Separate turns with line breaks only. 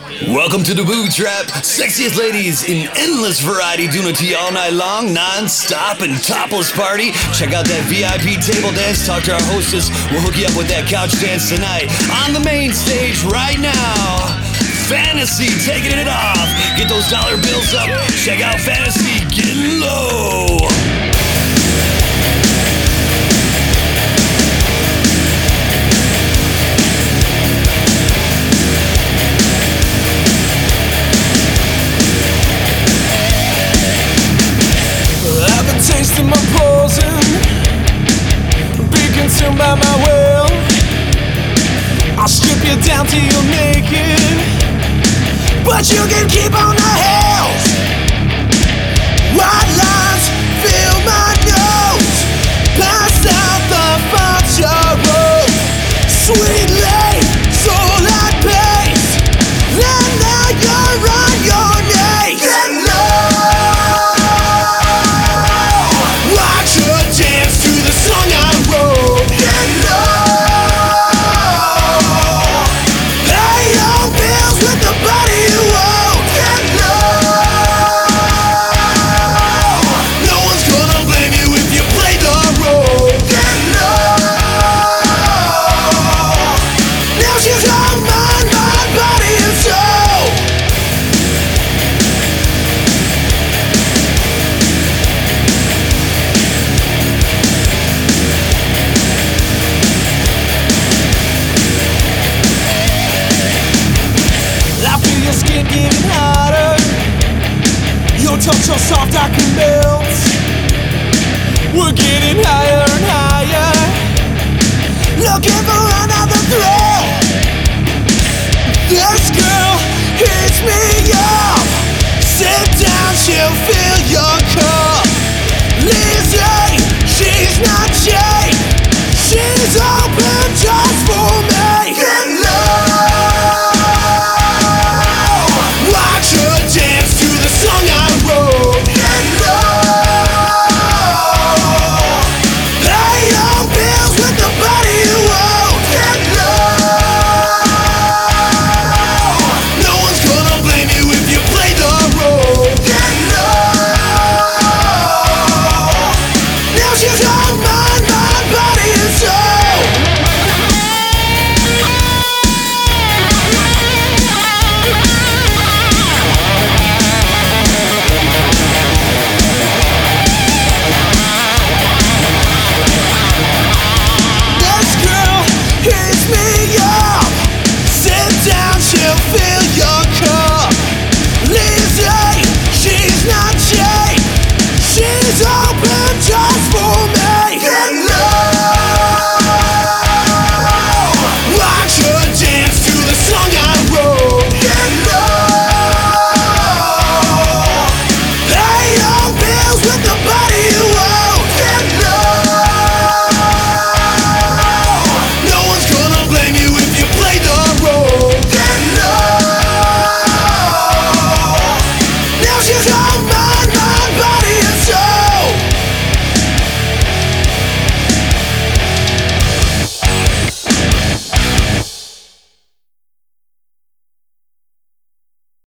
Welcome to the Boob Trap. Sexiest ladies in endless variety doing it to you all night long, non-stop and topless party. Check out that VIP table dance. Talk to our hostess. We'll hook you up with that couch dance tonight. On the main stage right now, Fantasy taking it off. Get those dollar bills up. Check out Fantasy getting low.
Tasting my poison, be consumed by my will. I'll strip you down till you're naked, but you can keep on the hills. White lines fill my nose, pass out the frontier road. Sweetly, soul at pace, and now you're on your knees. Get low. Touch so soft I can melt. We're getting higher and higher, looking for another thrill. This girl hits me up. Sit down, she'll fill your cup. Lizzie, she's not cheap. She's open just for me. Get low. Watch her dance to the song I wrote. Get low. Pay your bills with the body you own. Get low. No one's gonna blame you if you play the role. Get low. Now she's all mind, body and soul. She'll fill your cup. Lizzie, she's not cheap. She's open just for me. Get low. Watch her dance to the song I wrote. Get low. Pay your bills with the body you own. Get low. No one's gonna blame you if you play the role. Now she's all mine.